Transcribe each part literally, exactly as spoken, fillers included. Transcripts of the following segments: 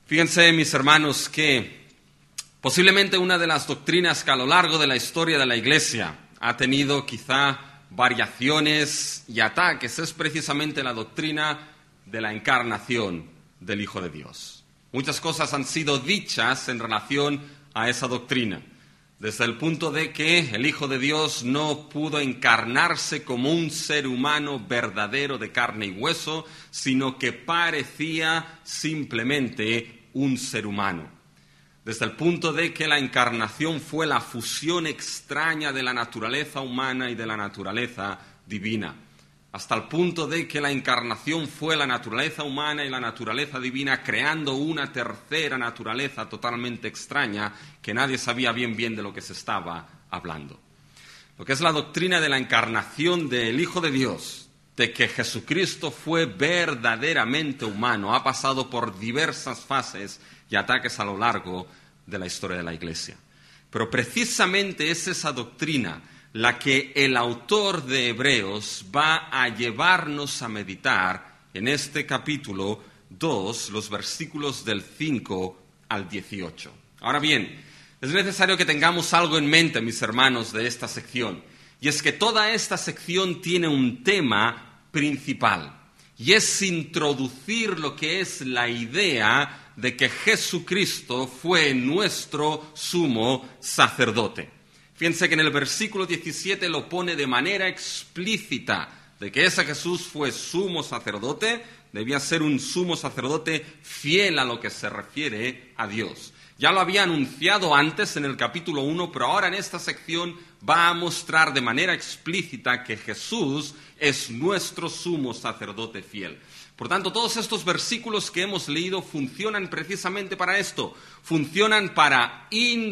Fíjense, mis hermanos, que posiblemente una de las doctrinas que a lo largo de la historia de la Iglesia ha tenido quizá variaciones y ataques es precisamente la doctrina de la encarnación del Hijo de Dios. Muchas cosas han sido dichas en relación a esa doctrina, desde el punto de que el Hijo de Dios no pudo encarnarse como un ser humano verdadero de carne y hueso, sino que parecía simplemente un ser humano. Desde el punto de que la encarnación fue la fusión extraña de la naturaleza humana y de la naturaleza divina, hasta el punto de que la encarnación fue la naturaleza humana y la naturaleza divina creando una tercera naturaleza totalmente extraña que nadie sabía bien bien de lo que se estaba hablando. Lo que es la doctrina de la encarnación del Hijo de Dios, de que Jesucristo fue verdaderamente humano, ha pasado por diversas fases y ataques a lo largo de la historia de la Iglesia. Pero precisamente es esa doctrina la que el autor de Hebreos va a llevarnos a meditar en este capítulo dos, los versículos del cinco al dieciocho. Ahora bien, es necesario que tengamos algo en mente, mis hermanos, de esta sección, y es que toda esta sección tiene un tema principal, y es introducir lo que es la idea de que Jesucristo fue nuestro sumo sacerdote. Fíjense que en el versículo diecisiete lo pone de manera explícita, de que ese Jesús fue sumo sacerdote, debía ser un sumo sacerdote fiel a lo que se refiere a Dios. Ya lo había anunciado antes en el capítulo uno, pero ahora en esta sección va a mostrar de manera explícita que Jesús es nuestro sumo sacerdote fiel. Por tanto, todos estos versículos que hemos leído funcionan precisamente para esto, funcionan para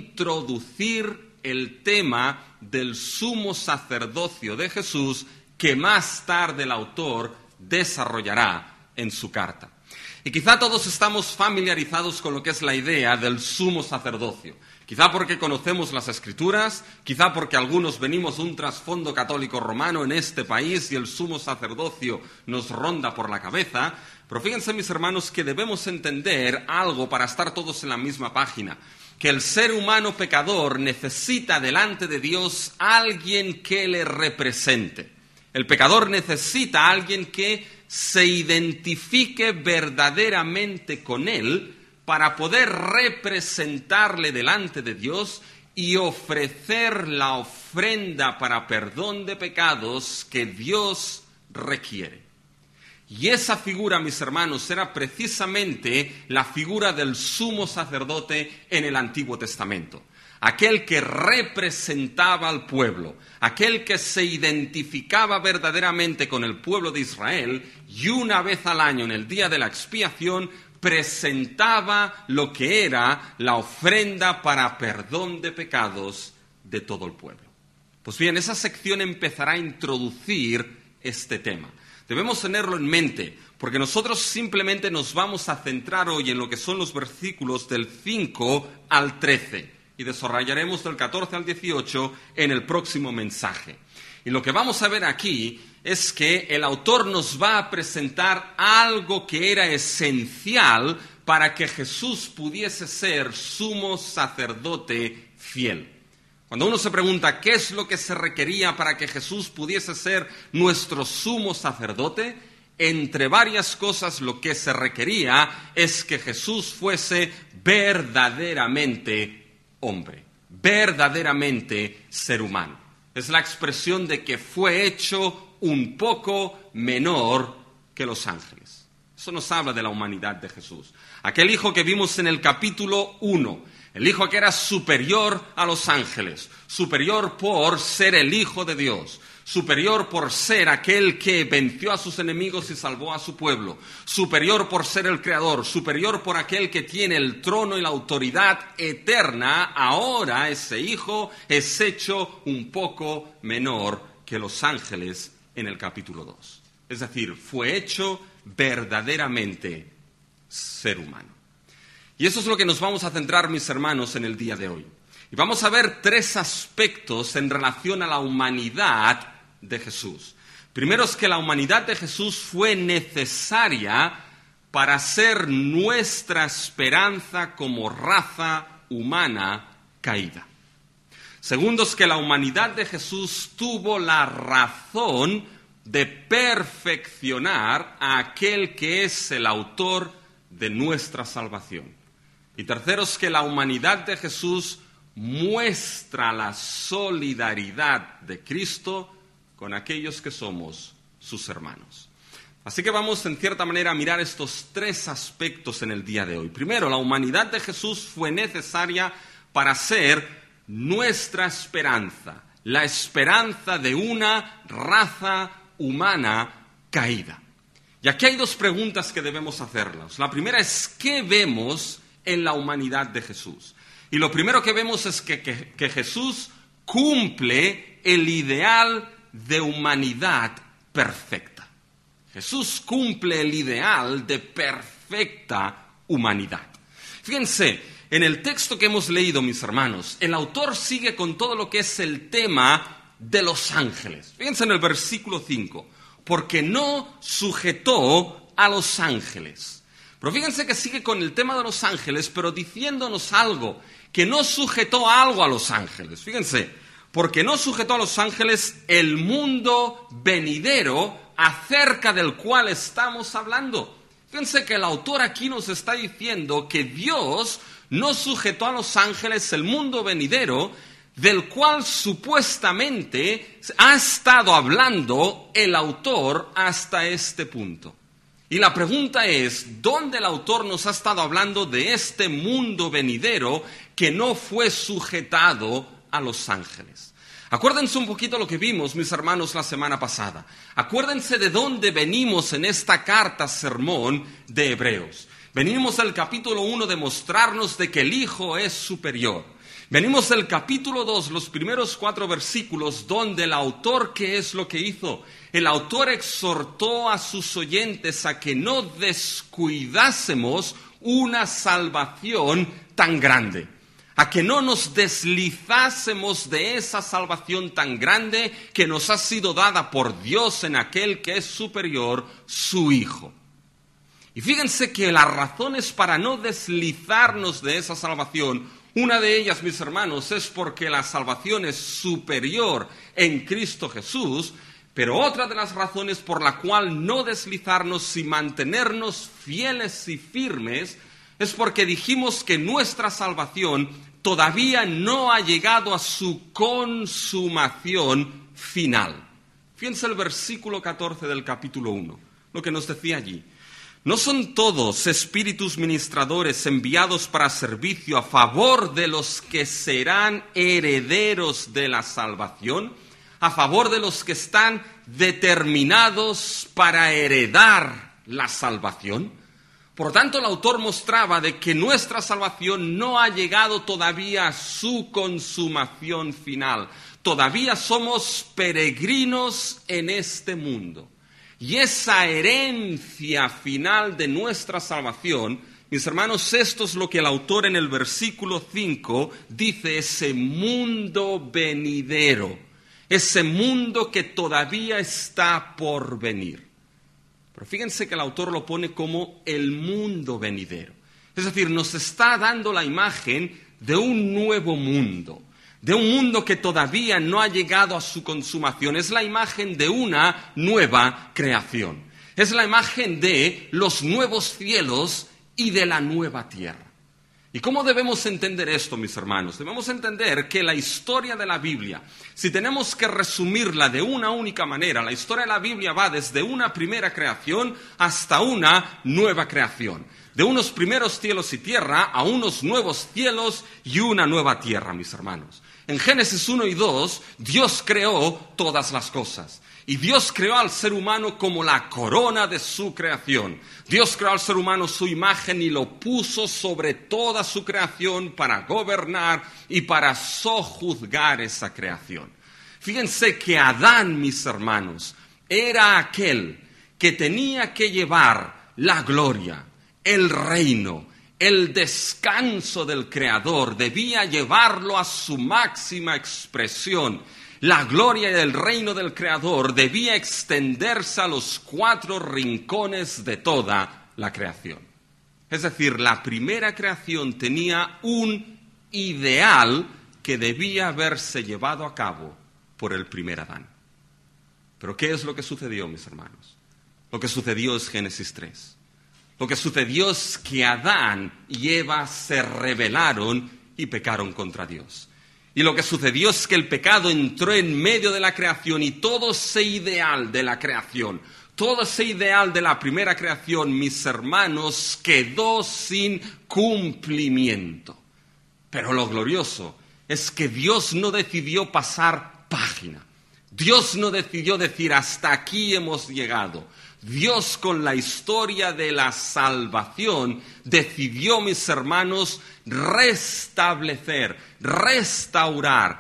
introducir el tema del sumo sacerdocio de Jesús que más tarde el autor desarrollará en su carta. Y quizá todos estamos familiarizados con lo que es la idea del sumo sacerdocio. Quizá porque conocemos las Escrituras, quizá porque algunos venimos de un trasfondo católico romano en este país y el sumo sacerdocio nos ronda por la cabeza. Pero fíjense, mis hermanos, que debemos entender algo para estar todos en la misma página. Que el ser humano pecador necesita delante de Dios a alguien que le represente. El pecador necesita a alguien que se identifique verdaderamente con él para poder representarle delante de Dios y ofrecer la ofrenda para perdón de pecados que Dios requiere. Y esa figura, mis hermanos, era precisamente la figura del sumo sacerdote en el Antiguo Testamento. Aquel que representaba al pueblo, aquel que se identificaba verdaderamente con el pueblo de Israel y una vez al año, en el día de la expiación, presentaba lo que era la ofrenda para perdón de pecados de todo el pueblo. Pues bien, esa sección empezará a introducir este tema. Debemos tenerlo en mente, porque nosotros simplemente nos vamos a centrar hoy en lo que son los versículos del cinco al trece. Y desarrollaremos del catorce al dieciocho en el próximo mensaje. Y lo que vamos a ver aquí es que el autor nos va a presentar algo que era esencial para que Jesús pudiese ser sumo sacerdote fiel. Cuando uno se pregunta qué es lo que se requería para que Jesús pudiese ser nuestro sumo sacerdote, entre varias cosas lo que se requería es que Jesús fuese verdaderamente hombre, verdaderamente ser humano. Es la expresión de que fue hecho un poco menor que los ángeles. Eso nos habla de la humanidad de Jesús. Aquel hijo que vimos en el capítulo uno, el hijo que era superior a los ángeles, superior por ser el Hijo de Dios, superior por ser aquel que venció a sus enemigos y salvó a su pueblo, superior por ser el Creador, superior por aquel que tiene el trono y la autoridad eterna. Ahora ese hijo es hecho un poco menor que los ángeles en el capítulo dos. Es decir, fue hecho verdaderamente ser humano. Y eso es lo que nos vamos a centrar, mis hermanos, en el día de hoy. Y vamos a ver tres aspectos en relación a la humanidad de Jesús. Primero es que la humanidad de Jesús fue necesaria para ser nuestra esperanza como raza humana caída. Segundo, es que la humanidad de Jesús tuvo la razón de perfeccionar a aquel que es el autor de nuestra salvación. Y tercero, es que la humanidad de Jesús muestra la solidaridad de Cristo con aquellos que somos sus hermanos. Así que vamos en cierta manera a mirar estos tres aspectos en el día de hoy. Primero, la humanidad de Jesús fue necesaria para ser nuestra esperanza, la esperanza de una raza humana caída. Y aquí hay dos preguntas que debemos hacernos. La primera es, ¿qué vemos en la humanidad de Jesús? Y lo primero que vemos es que, que, que Jesús cumple el ideal de humanidad perfecta. Jesús cumple el ideal de perfecta humanidad. Fíjense, en el texto que hemos leído, mis hermanos, el autor sigue con todo lo que es el tema de los ángeles. Fíjense en el versículo cinco, porque no sujetó a los ángeles. Pero fíjense que sigue con el tema de los ángeles, pero diciéndonos algo, que no sujetó algo a los ángeles. Fíjense, porque no sujetó a los ángeles el mundo venidero acerca del cual estamos hablando. Fíjense que el autor aquí nos está diciendo que Dios no sujetó a los ángeles el mundo venidero del cual supuestamente ha estado hablando el autor hasta este punto. Y la pregunta es, ¿dónde el autor nos ha estado hablando de este mundo venidero que no fue sujetado a los ángeles? Acuérdense un poquito lo que vimos, mis hermanos, la semana pasada. Acuérdense de dónde venimos en esta carta sermón de Hebreos. Venimos del capítulo uno de mostrarnos de que el Hijo es superior. Venimos del capítulo dos, los primeros cuatro versículos, donde el autor, ¿qué es lo que hizo? El autor exhortó a sus oyentes a que no descuidásemos una salvación tan grande, a que no nos deslizásemos de esa salvación tan grande que nos ha sido dada por Dios en aquel que es superior, su Hijo. Y fíjense que las razones para no deslizarnos de esa salvación, una de ellas, mis hermanos, es porque la salvación es superior en Cristo Jesús, pero otra de las razones por la cual no deslizarnos y mantenernos fieles y firmes es porque dijimos que nuestra salvación todavía no ha llegado a su consumación final. Fíjense el versículo catorce del capítulo uno, lo que nos decía allí. ¿No son todos espíritus ministradores enviados para servicio a favor de los que serán herederos de la salvación? A favor de los que están determinados para heredar la salvación. Por tanto, el autor mostraba de que nuestra salvación no ha llegado todavía a su consumación final. Todavía somos peregrinos en este mundo. Y esa herencia final de nuestra salvación, mis hermanos, esto es lo que el autor en el versículo cinco dice, ese mundo venidero, ese mundo que todavía está por venir. Pero fíjense que el autor lo pone como el mundo venidero. Es decir, nos está dando la imagen de un nuevo mundo, de un mundo que todavía no ha llegado a su consumación. Es la imagen de una nueva creación. Es la imagen de los nuevos cielos y de la nueva tierra. ¿Y cómo debemos entender esto, mis hermanos? Debemos entender que la historia de la Biblia, si tenemos que resumirla de una única manera, la historia de la Biblia va desde una primera creación hasta una nueva creación. De unos primeros cielos y tierra a unos nuevos cielos y una nueva tierra, mis hermanos. En Génesis uno y dos, Dios creó todas las cosas. Y Dios creó al ser humano como la corona de su creación. Dios creó al ser humano su imagen y lo puso sobre toda su creación para gobernar y para sojuzgar esa creación. Fíjense que Adán, mis hermanos, era aquel que tenía que llevar la gloria, el reino, el descanso del Creador, debía llevarlo a su máxima expresión. La gloria del reino del Creador debía extenderse a los cuatro rincones de toda la creación. Es decir, la primera creación tenía un ideal que debía haberse llevado a cabo por el primer Adán. Pero ¿qué es lo que sucedió, mis hermanos? Lo que sucedió es Génesis tres. Lo que sucedió es que Adán y Eva se rebelaron y pecaron contra Dios. Y lo que sucedió es que el pecado entró en medio de la creación y todo ese ideal de la creación, todo ese ideal de la primera creación, mis hermanos, quedó sin cumplimiento. Pero lo glorioso es que Dios no decidió pasar página. Dios no decidió decir hasta aquí hemos llegado. Dios, con la historia de la salvación, decidió, mis hermanos, restablecer, restaurar,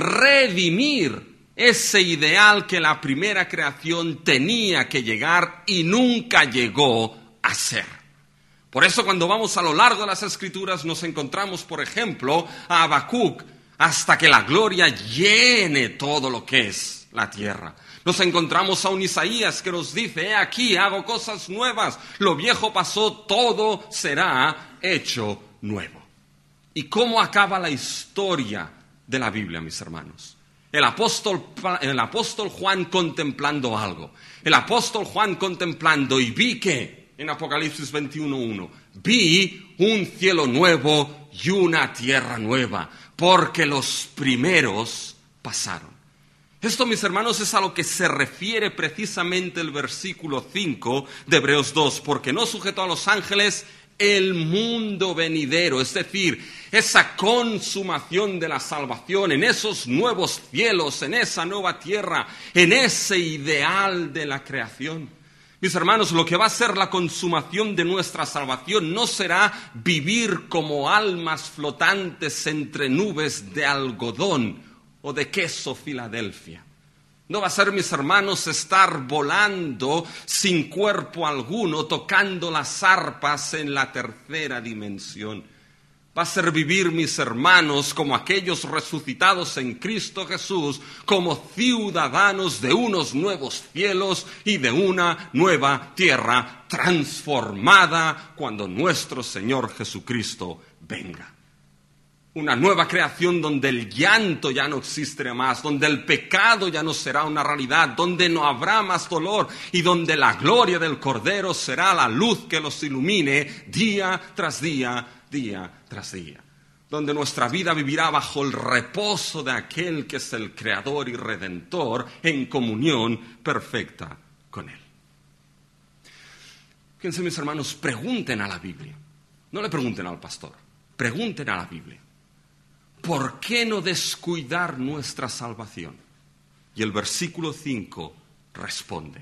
redimir ese ideal que la primera creación tenía que llegar y nunca llegó a ser. Por eso, cuando vamos a lo largo de las Escrituras, nos encontramos, por ejemplo, a Habacuc, hasta que la gloria llene todo lo que es la tierra. Nos encontramos a un Isaías que nos dice, he aquí, hago cosas nuevas, lo viejo pasó, todo será hecho nuevo. ¿Y cómo acaba la historia de la Biblia, mis hermanos? El apóstol, el apóstol Juan contemplando algo. El apóstol Juan contemplando y vi que, en Apocalipsis veintiuno uno, vi un cielo nuevo y una tierra nueva, porque los primeros pasaron. Esto, mis hermanos, es a lo que se refiere precisamente el versículo cinco de Hebreos dos, porque no sujetó a los ángeles el mundo venidero, es decir, esa consumación de la salvación, en esos nuevos cielos, en esa nueva tierra, en ese ideal de la creación. Mis hermanos, lo que va a ser la consumación de nuestra salvación no será vivir como almas flotantes entre nubes de algodón o de queso Filadelfia. No va a ser, mis hermanos, estar volando sin cuerpo alguno, tocando las arpas en la tercera dimensión. Va a ser vivir, mis hermanos, como aquellos resucitados en Cristo Jesús, como ciudadanos de unos nuevos cielos y de una nueva tierra transformada cuando nuestro Señor Jesucristo venga. Una nueva creación donde el llanto ya no existirá más, donde el pecado ya no será una realidad, donde no habrá más dolor y donde la gloria del Cordero será la luz que los ilumine día tras día, día tras día. Donde nuestra vida vivirá bajo el reposo de aquel que es el Creador y Redentor en comunión perfecta con Él. Fíjense, mis hermanos, pregunten a la Biblia. No le pregunten al pastor, pregunten a la Biblia. ¿Por qué no descuidar nuestra salvación? Y el versículo cinco responde,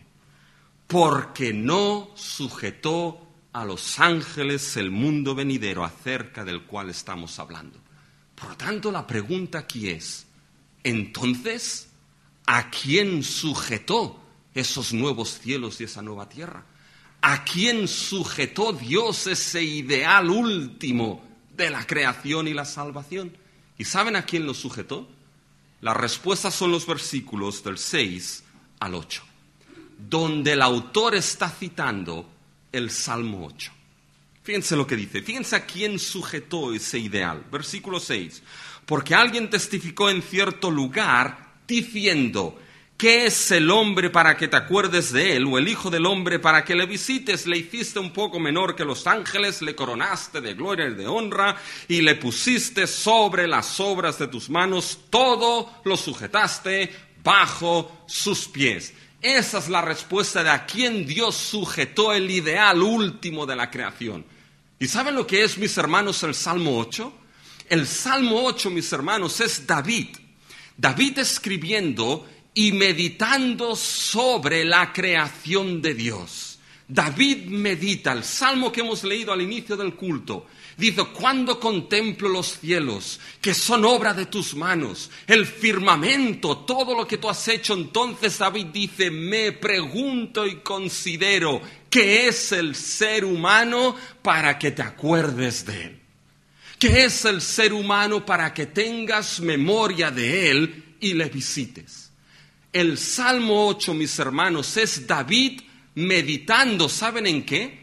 porque no sujetó a los ángeles el mundo venidero acerca del cual estamos hablando. Por lo tanto, la pregunta aquí es, entonces, ¿a quién sujetó esos nuevos cielos y esa nueva tierra? ¿A quién sujetó Dios ese ideal último de la creación y la salvación? ¿Y saben a quién lo sujetó? La respuesta son los versículos del seis al ocho, donde el autor está citando el Salmo ocho. Fíjense lo que dice, fíjense a quién sujetó ese ideal. Versículo seis, porque alguien testificó en cierto lugar diciendo, ¿qué es el hombre para que te acuerdes de él? O el hijo del hombre para que le visites. Le hiciste un poco menor que los ángeles, le coronaste de gloria y de honra, y le pusiste sobre las obras de tus manos, todo lo sujetaste bajo sus pies. Esa es la respuesta de a quién Dios sujetó el ideal último de la creación. ¿Y saben lo que es, mis hermanos, el Salmo ocho? El Salmo ocho, mis hermanos, es David. David escribiendo y meditando sobre la creación de Dios. David medita, el salmo que hemos leído al inicio del culto, dice, cuando contemplo los cielos, que son obra de tus manos, el firmamento, todo lo que tú has hecho, entonces David dice, me pregunto y considero, ¿qué es el ser humano para que te acuerdes de él? ¿Qué es el ser humano para que tengas memoria de él y le visites? El Salmo ocho, mis hermanos, es David meditando, ¿saben en qué?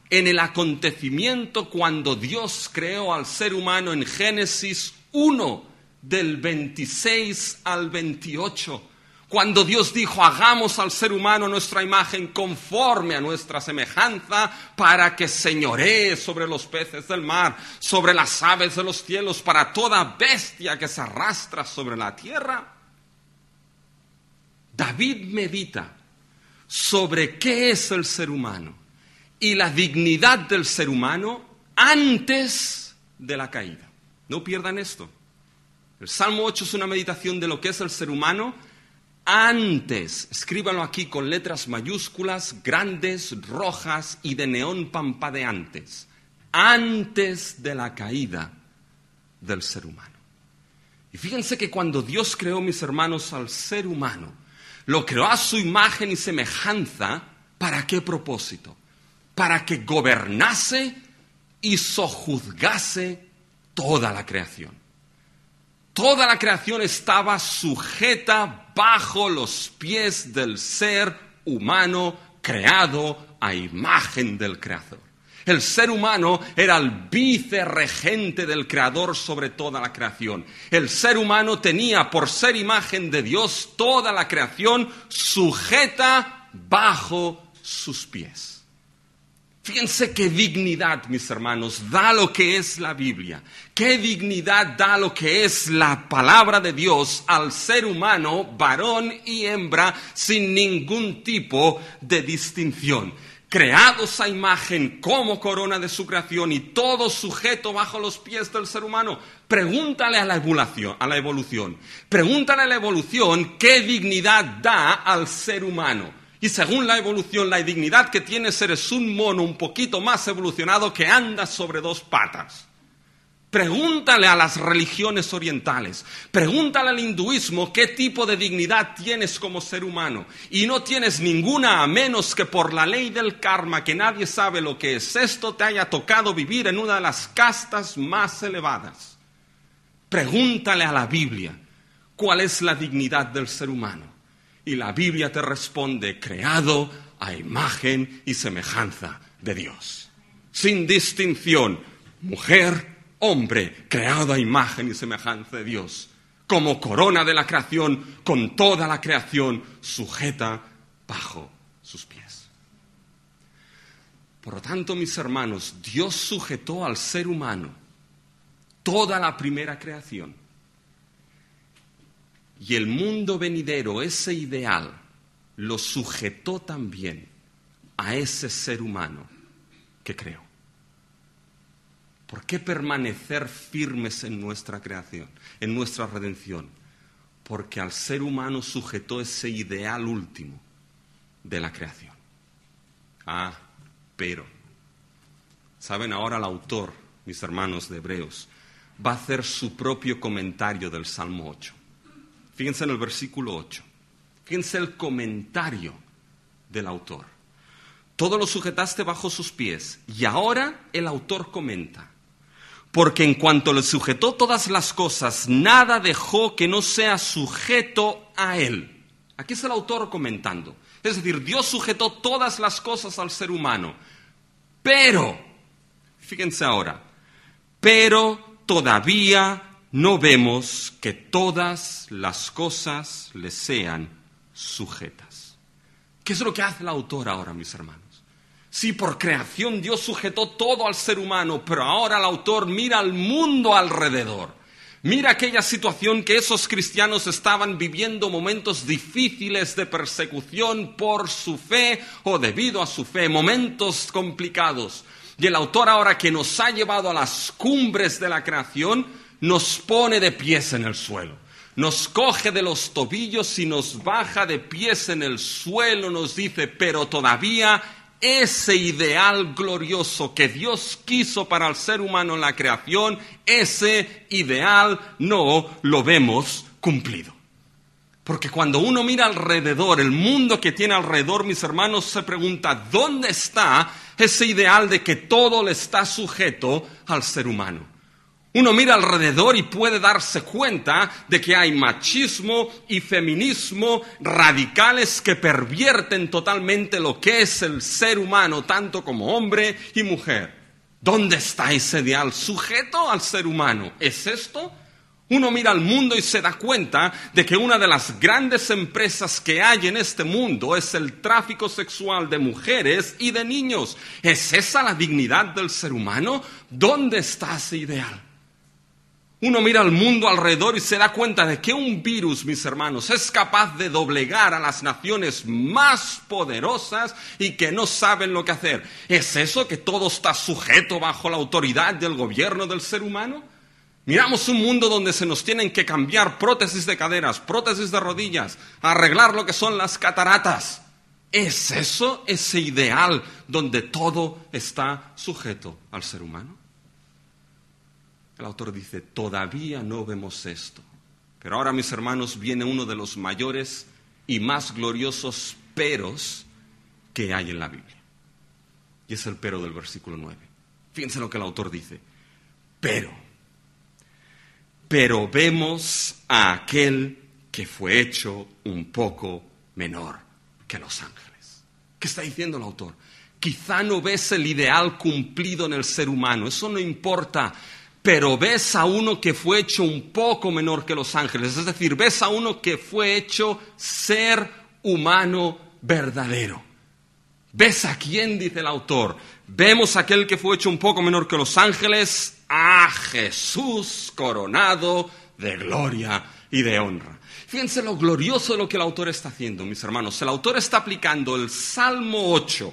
en el acontecimiento cuando Dios creó al ser humano en Génesis uno, del veintiséis al veintiocho. Cuando Dios dijo, hagamos al ser humano nuestra imagen conforme a nuestra semejanza para que señoree sobre los peces del mar, sobre las aves de los cielos, para toda bestia que se arrastra sobre la tierra. David medita sobre qué es el ser humano y la dignidad del ser humano antes de la caída. No pierdan esto. El Salmo ocho es una meditación de lo que es el ser humano antes, escríbanlo aquí con letras mayúsculas, grandes, rojas y de neón pampadeantes, antes de la caída del ser humano. Y fíjense que cuando Dios creó, mis hermanos, al ser humano, lo creó a su imagen y semejanza, ¿para qué propósito? Para que gobernase y sojuzgase toda la creación. Toda la creación estaba sujeta bajo los pies del ser humano creado a imagen del Creador. El ser humano era el vicerregente del Creador sobre toda la creación. El ser humano tenía, por ser imagen de Dios, toda la creación sujeta bajo sus pies. Fíjense qué dignidad, mis hermanos, da lo que es la Biblia. Qué dignidad da lo que es la palabra de Dios al ser humano, varón y hembra, sin ningún tipo de distinción. Creados a imagen como corona de su creación y todo sujeto bajo los pies del ser humano. Pregúntale a la evolución, a la evolución. Pregúntale a la evolución qué dignidad da al ser humano. Y según la evolución, la dignidad que tiene ser es un mono un poquito más evolucionado que anda sobre dos patas. Pregúntale a las religiones orientales, pregúntale al hinduismo qué tipo de dignidad tienes como ser humano. Y no tienes ninguna a menos que por la ley del karma, que nadie sabe lo que es esto, te haya tocado vivir en una de las castas más elevadas. Pregúntale a la Biblia cuál es la dignidad del ser humano. Y la Biblia te responde, creado a imagen y semejanza de Dios. Sin distinción, mujer, hombre, creado a imagen y semejanza de Dios. Como corona de la creación, con toda la creación sujeta bajo sus pies. Por lo tanto, mis hermanos, Dios sujetó al ser humano toda la primera creación. Y el mundo venidero, ese ideal, lo sujetó también a ese ser humano que creó. ¿Por qué permanecer firmes en nuestra creación, en nuestra redención? Porque al ser humano sujetó ese ideal último de la creación. Ah, pero, ¿saben? Ahora el autor, mis hermanos de Hebreos, va a hacer su propio comentario del Salmo ocho. Fíjense en el versículo ocho. Fíjense el comentario del autor. Todo lo sujetaste bajo sus pies. Y ahora el autor comenta. Porque en cuanto le sujetó todas las cosas, nada dejó que no sea sujeto a él. Aquí es el autor comentando. Es decir, Dios sujetó todas las cosas al ser humano. Pero, fíjense ahora, pero todavía no vemos que todas las cosas le sean sujetas. ¿Qué es lo que hace el autor ahora, mis hermanos? Sí, por creación Dios sujetó todo al ser humano, pero ahora el autor mira al mundo alrededor. Mira aquella situación que esos cristianos estaban viviendo, momentos difíciles de persecución por su fe o debido a su fe, momentos complicados. Y el autor ahora que nos ha llevado a las cumbres de la creación, nos pone de pies en el suelo, nos coge de los tobillos y nos baja de pies en el suelo, nos dice, pero todavía ese ideal glorioso que Dios quiso para el ser humano en la creación, ese ideal no lo vemos cumplido. Porque cuando uno mira alrededor, el mundo que tiene alrededor, mis hermanos, se pregunta, ¿dónde está ese ideal de que todo le está sujeto al ser humano? Uno mira alrededor y puede darse cuenta de que hay machismo y feminismo radicales que pervierten totalmente lo que es el ser humano, tanto como hombre y mujer. ¿Dónde está ese ideal sujeto al ser humano? ¿Es esto? Uno mira al mundo y se da cuenta de que una de las grandes empresas que hay en este mundo es el tráfico sexual de mujeres y de niños. ¿Es esa la dignidad del ser humano? ¿Dónde está ese ideal? Uno mira al mundo alrededor y se da cuenta de que un virus, mis hermanos, es capaz de doblegar a las naciones más poderosas y que no saben lo que hacer. ¿Es eso que todo está sujeto bajo la autoridad del gobierno del ser humano? Miramos un mundo donde se nos tienen que cambiar prótesis de caderas, prótesis de rodillas, arreglar lo que son las cataratas. ¿Es eso ese ideal donde todo está sujeto al ser humano? El autor dice, todavía no vemos esto. Pero ahora, mis hermanos, viene uno de los mayores y más gloriosos peros que hay en la Biblia. Y es el pero del versículo nueve. Fíjense lo que el autor dice. Pero, pero vemos a aquel que fue hecho un poco menor que los ángeles. ¿Qué está diciendo el autor? Quizá no ves el ideal cumplido en el ser humano, eso no importa. Pero ves a uno que fue hecho un poco menor que los ángeles. Es decir, ves a uno que fue hecho ser humano verdadero. ¿Ves a quién? Dice el autor. Vemos a aquel que fue hecho un poco menor que los ángeles, a Jesús coronado de gloria y de honra. Fíjense lo glorioso de lo que el autor está haciendo, mis hermanos. El autor está aplicando el Salmo ocho,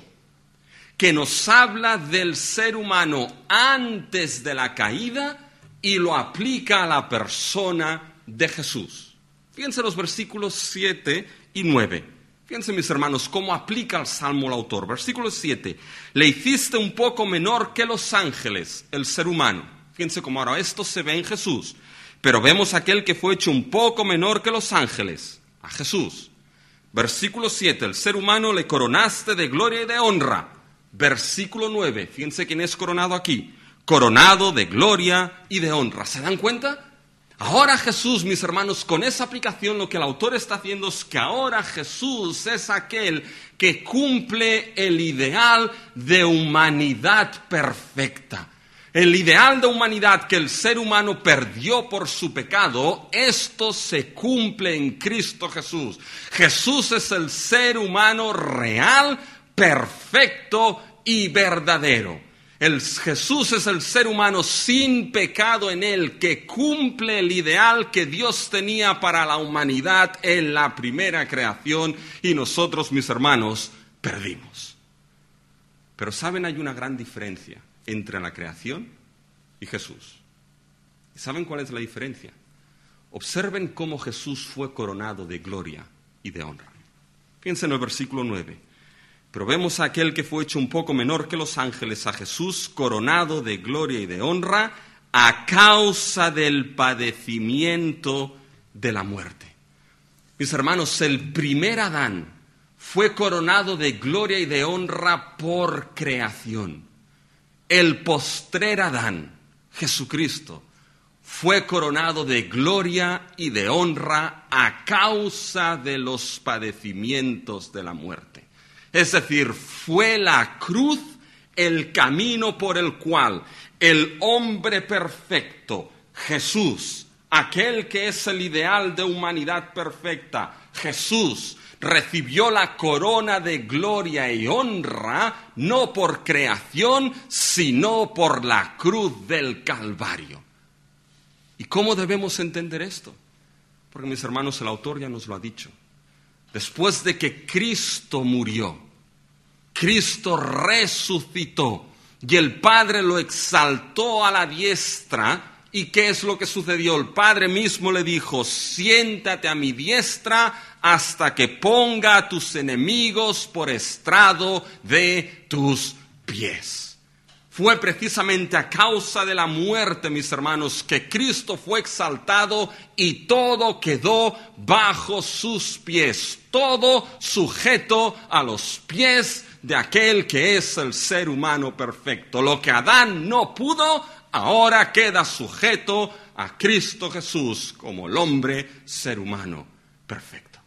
que nos habla del ser humano antes de la caída y lo aplica a la persona de Jesús. Fíjense los versículos siete y nueve. Fíjense, mis hermanos, cómo aplica el Salmo el autor. Versículo siete. Le hiciste un poco menor que los ángeles, el ser humano. Fíjense cómo ahora esto se ve en Jesús. Pero vemos a aquel que fue hecho un poco menor que los ángeles, a Jesús. Versículo siete. El ser humano le coronaste de gloria y de honra. Versículo nueve, fíjense quién es coronado aquí, coronado de gloria y de honra. ¿Se dan cuenta? Ahora Jesús, mis hermanos, con esa aplicación lo que el autor está haciendo es que ahora Jesús es aquel que cumple el ideal de humanidad perfecta. El ideal de humanidad que el ser humano perdió por su pecado, esto se cumple en Cristo Jesús. Jesús es el ser humano real, perfecto y verdadero. El Jesús es el ser humano sin pecado en él, que cumple el ideal que Dios tenía para la humanidad en la primera creación, y nosotros, mis hermanos, perdimos. Pero ¿saben? Hay una gran diferencia entre la creación y Jesús. ¿Y saben cuál es la diferencia? Observen cómo Jesús fue coronado de gloria y de honra. Fíjense en el versículo nueve. Pero vemos a aquel que fue hecho un poco menor que los ángeles, a Jesús coronado de gloria y de honra a causa del padecimiento de la muerte. Mis hermanos, el primer Adán fue coronado de gloria y de honra por creación. El postrer Adán, Jesucristo, fue coronado de gloria y de honra a causa de los padecimientos de la muerte. Es decir, fue la cruz el camino por el cual el hombre perfecto, Jesús, aquel que es el ideal de humanidad perfecta, Jesús, recibió la corona de gloria y honra, no por creación, sino por la cruz del Calvario. ¿Y cómo debemos entender esto? Porque, mis hermanos, el autor ya nos lo ha dicho. Después de que Cristo murió, Cristo resucitó y el Padre lo exaltó a la diestra. ¿Y qué es lo que sucedió? El Padre mismo le dijo: siéntate a mi diestra hasta que ponga a tus enemigos por estrado de tus pies. Fue precisamente a causa de la muerte, mis hermanos, que Cristo fue exaltado y todo quedó bajo sus pies, todo sujeto a los pies de aquel que es el ser humano perfecto. Lo que Adán no pudo, ahora queda sujeto a Cristo Jesús como el hombre, ser humano perfecto.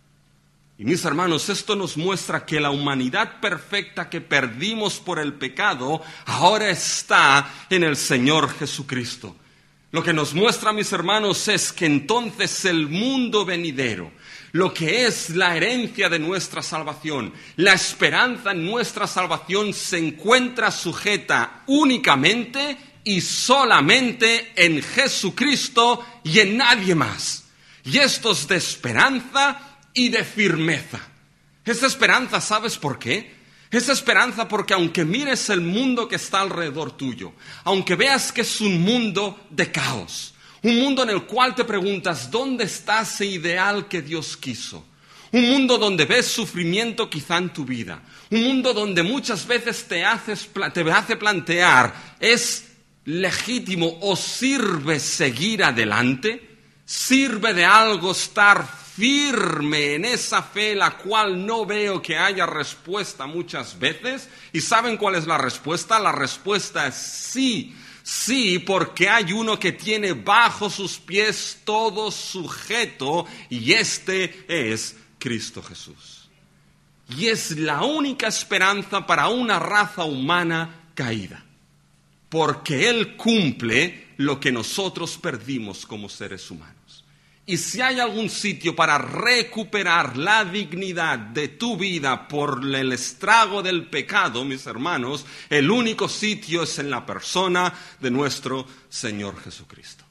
Y mis hermanos, esto nos muestra que la humanidad perfecta que perdimos por el pecado ahora está en el Señor Jesucristo. Lo que nos muestra, mis hermanos, es que entonces el mundo venidero, lo que es la herencia de nuestra salvación, la esperanza en nuestra salvación, se encuentra sujeta únicamente y solamente en Jesucristo y en nadie más. Y esto es de esperanza y de firmeza. Esa esperanza, ¿sabes por qué? Esa esperanza porque aunque mires el mundo que está alrededor tuyo, aunque veas que es un mundo de caos, un mundo en el cual te preguntas, ¿dónde está ese ideal que Dios quiso? Un mundo donde ves sufrimiento quizá en tu vida. Un mundo donde muchas veces te, haces, te hace plantear, ¿es legítimo o sirve seguir adelante? ¿Sirve de algo estar firme en esa fe la cual no veo que haya respuesta muchas veces? ¿Y saben cuál es la respuesta? La respuesta es sí. Sí, porque hay uno que tiene bajo sus pies todo sujeto y este es Cristo Jesús. Y es la única esperanza para una raza humana caída, porque Él cumple lo que nosotros perdimos como seres humanos. Y si hay algún sitio para recuperar la dignidad de tu vida por el estrago del pecado, mis hermanos, el único sitio es en la persona de nuestro Señor Jesucristo.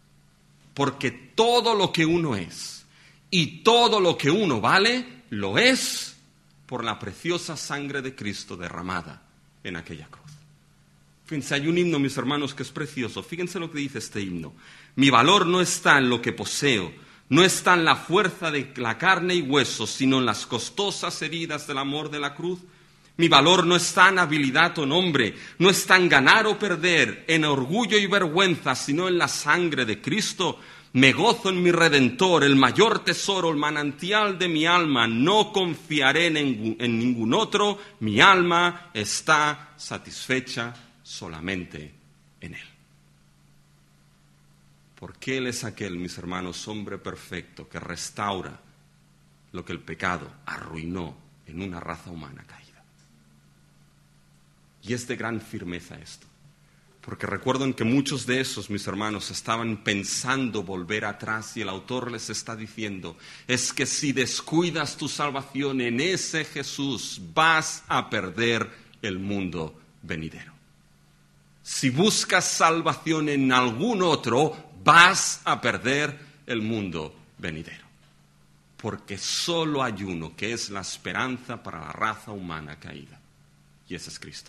Porque todo lo que uno es y todo lo que uno vale, lo es por la preciosa sangre de Cristo derramada en aquella cruz. Fíjense, hay un himno, mis hermanos, que es precioso. Fíjense lo que dice este himno. Mi valor no está en lo que poseo, no está en la fuerza de la carne y huesos, sino en las costosas heridas del amor de la cruz. Mi valor no está en habilidad o nombre, no está en ganar o perder, en orgullo y vergüenza, sino en la sangre de Cristo. Me gozo en mi Redentor, el mayor tesoro, el manantial de mi alma. No confiaré en, en ningún otro, mi alma está satisfecha solamente en Él. Porque Él es aquel, mis hermanos, hombre perfecto que restaura lo que el pecado arruinó en una raza humana caída. Y es de gran firmeza esto, porque recuerden que muchos de esos, mis hermanos, estaban pensando volver atrás y el autor les está diciendo, es que si descuidas tu salvación en ese Jesús, vas a perder el mundo venidero. Si buscas salvación en algún otro, vas a perder el mundo venidero. Porque solo hay uno que es la esperanza para la raza humana caída. Y ese es Cristo.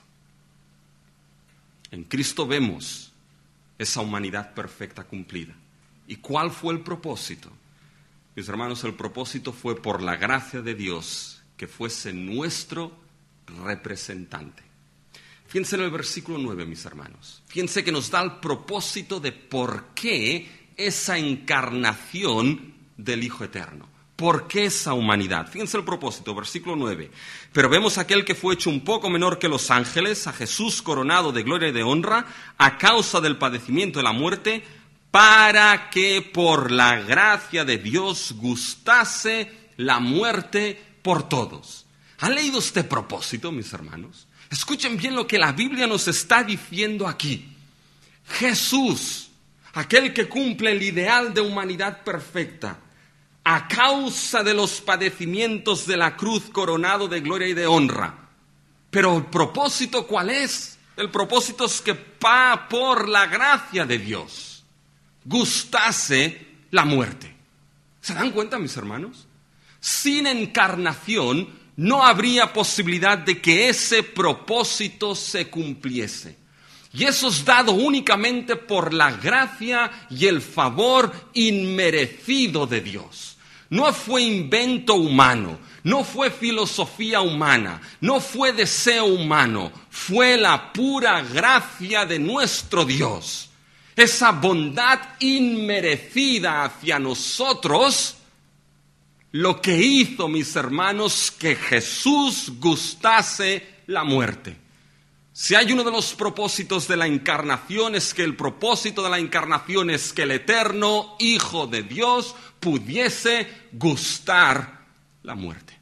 En Cristo vemos esa humanidad perfecta cumplida. ¿Y cuál fue el propósito? Mis hermanos, el propósito fue por la gracia de Dios que fuese nuestro representante. Fíjense en el versículo nueve, mis hermanos. Fíjense que nos da el propósito de por qué esa encarnación del Hijo Eterno. ¿Por qué esa humanidad? Fíjense el propósito, versículo nueve. Pero vemos a aquel que fue hecho un poco menor que los ángeles, a Jesús coronado de gloria y de honra, a causa del padecimiento de la muerte, para que por la gracia de Dios gustase la muerte por todos. ¿Han leído este propósito, mis hermanos? Escuchen bien lo que la Biblia nos está diciendo aquí. Jesús, aquel que cumple el ideal de humanidad perfecta, a causa de los padecimientos de la cruz coronado de gloria y de honra. Pero el propósito, ¿cuál es? El propósito es que pa, por la gracia de Dios gustase la muerte. ¿Se dan cuenta, mis hermanos? Sin encarnación no habría posibilidad de que ese propósito se cumpliese. Y eso es dado únicamente por la gracia y el favor inmerecido de Dios. No fue invento humano, no fue filosofía humana, no fue deseo humano, fue la pura gracia de nuestro Dios. Esa bondad inmerecida hacia nosotros, lo que hizo, mis hermanos, que Jesús gustase la muerte. Si hay uno de los propósitos de la encarnación, es que el propósito de la encarnación es que el eterno Hijo de Dios pudiese gustar la muerte.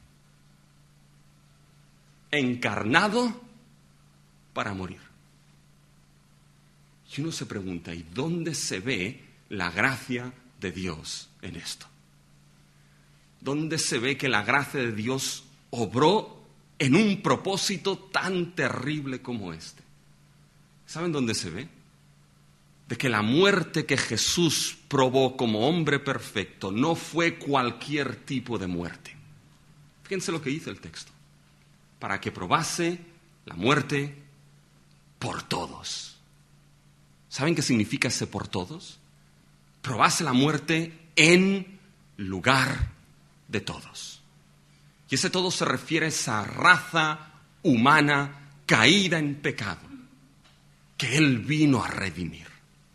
Encarnado para morir. Y uno se pregunta, ¿y dónde se ve la gracia de Dios en esto? ¿Dónde se ve que la gracia de Dios obró en un propósito tan terrible como este? ¿Saben dónde se ve? De que la muerte que Jesús probó como hombre perfecto no fue cualquier tipo de muerte. Fíjense lo que dice el texto. Para que probase la muerte por todos. ¿Saben qué significa ese por todos? Probase la muerte en lugar de todos. Y ese todo se refiere a esa raza humana caída en pecado que Él vino a redimir.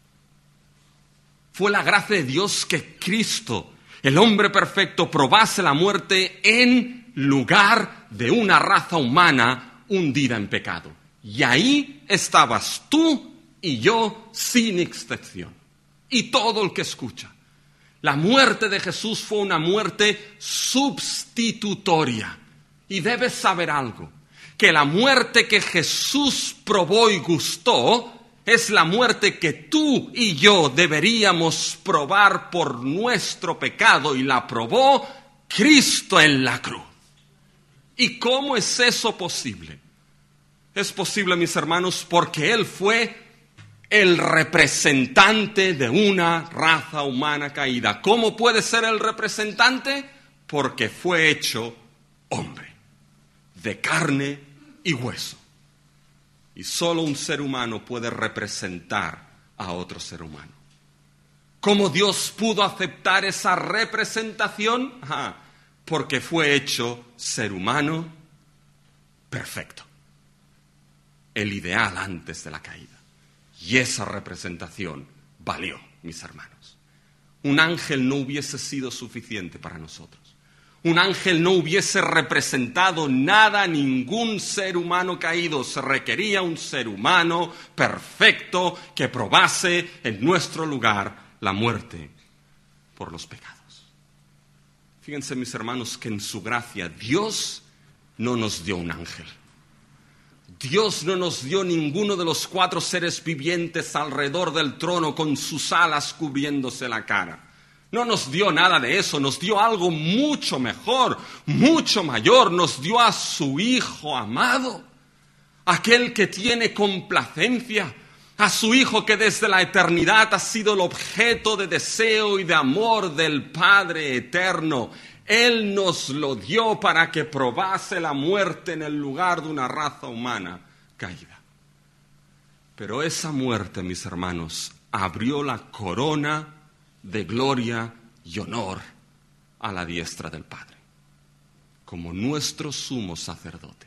Fue la gracia de Dios que Cristo, el hombre perfecto, probase la muerte en lugar de una raza humana hundida en pecado. Y ahí estabas tú y yo sin excepción. Y todo el que escucha. La muerte de Jesús fue una muerte sustitutoria. Y debes saber algo, que la muerte que Jesús probó y gustó es la muerte que tú y yo deberíamos probar por nuestro pecado, y la probó Cristo en la cruz. ¿Y cómo es eso posible? Es posible, mis hermanos, porque Él fue el representante de una raza humana caída. ¿Cómo puede ser el representante? Porque fue hecho hombre, de carne y hueso. Y solo un ser humano puede representar a otro ser humano. ¿Cómo Dios pudo aceptar esa representación? Ah, porque fue hecho ser humano perfecto. El ideal antes de la caída. Y esa representación valió, mis hermanos. Un ángel no hubiese sido suficiente para nosotros. Un ángel no hubiese representado nada a ningún ser humano caído. Se requería un ser humano perfecto que probase en nuestro lugar la muerte por los pecados. Fíjense, mis hermanos, que en su gracia Dios no nos dio un ángel. Dios no nos dio ninguno de los cuatro seres vivientes alrededor del trono con sus alas cubriéndose la cara. No nos dio nada de eso, nos dio algo mucho mejor, mucho mayor. Nos dio a su Hijo amado, aquel que tiene complacencia, a su Hijo que desde la eternidad ha sido el objeto de deseo y de amor del Padre eterno. Él nos lo dio para que probase la muerte en el lugar de una raza humana caída. Pero esa muerte, mis hermanos, abrió la corona de gloria y honor a la diestra del Padre, como nuestro sumo sacerdote,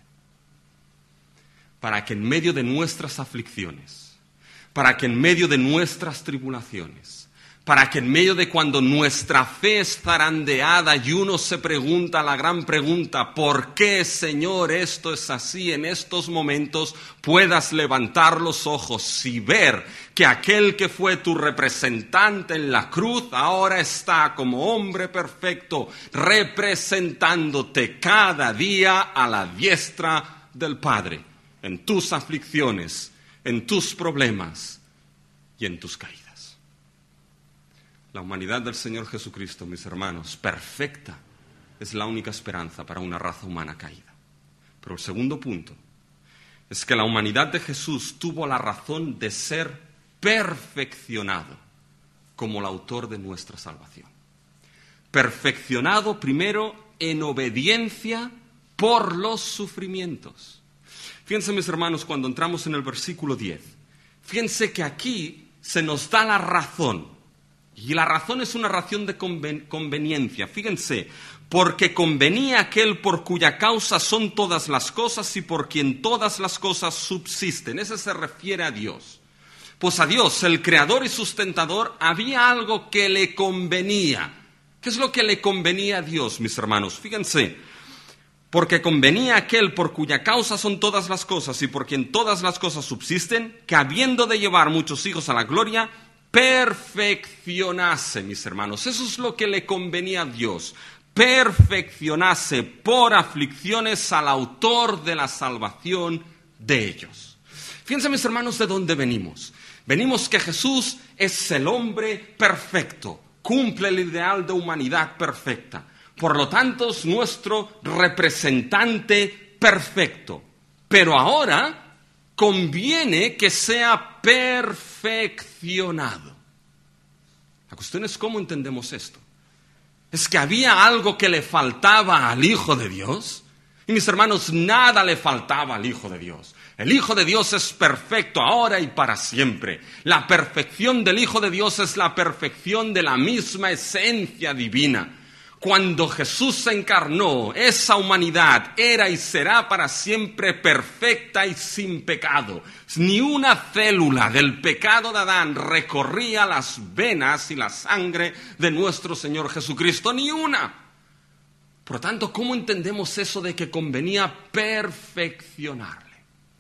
para que en medio de nuestras aflicciones, para que en medio de nuestras tribulaciones, para que en medio de cuando nuestra fe es zarandeada y uno se pregunta la gran pregunta, ¿por qué, Señor, esto es así en estos momentos? Puedas levantar los ojos y ver que aquel que fue tu representante en la cruz ahora está como hombre perfecto representándote cada día a la diestra del Padre, en tus aflicciones, en tus problemas y en tus caídas. La humanidad del Señor Jesucristo, mis hermanos, perfecta, es la única esperanza para una raza humana caída. Pero el segundo punto es que la humanidad de Jesús tuvo la razón de ser perfeccionado como el autor de nuestra salvación. Perfeccionado primero en obediencia por los sufrimientos. Fíjense, mis hermanos, cuando entramos en el versículo diez, fíjense que aquí se nos da la razón. Y la razón es una razón de conven- conveniencia. Fíjense, porque convenía aquel por cuya causa son todas las cosas y por quien todas las cosas subsisten. Ese se refiere a Dios. Pues a Dios, el creador y sustentador, había algo que le convenía. ¿Qué es lo que le convenía a Dios, mis hermanos? Fíjense, porque convenía aquel por cuya causa son todas las cosas y por quien todas las cosas subsisten, que habiendo de llevar muchos hijos a la gloria, perfeccionase, mis hermanos. Eso es lo que le convenía a Dios. Perfeccionase por aflicciones al autor de la salvación de ellos. Fíjense, mis hermanos, de dónde venimos. Venimos que Jesús es el hombre perfecto, cumple el ideal de humanidad perfecta. Por lo tanto, es nuestro representante perfecto. Pero ahora conviene que sea perfeccionado. La cuestión es cómo entendemos esto. ¿Es que había algo que le faltaba al Hijo de Dios? Y mis hermanos, nada le faltaba al Hijo de Dios. El Hijo de Dios es perfecto ahora y para siempre. La perfección del Hijo de Dios es la perfección de la misma esencia divina. Cuando Jesús se encarnó, esa humanidad era y será para siempre perfecta y sin pecado. Ni una célula del pecado de Adán recorría las venas y la sangre de nuestro Señor Jesucristo, ni una. Por lo tanto, ¿cómo entendemos eso de que convenía perfeccionarle?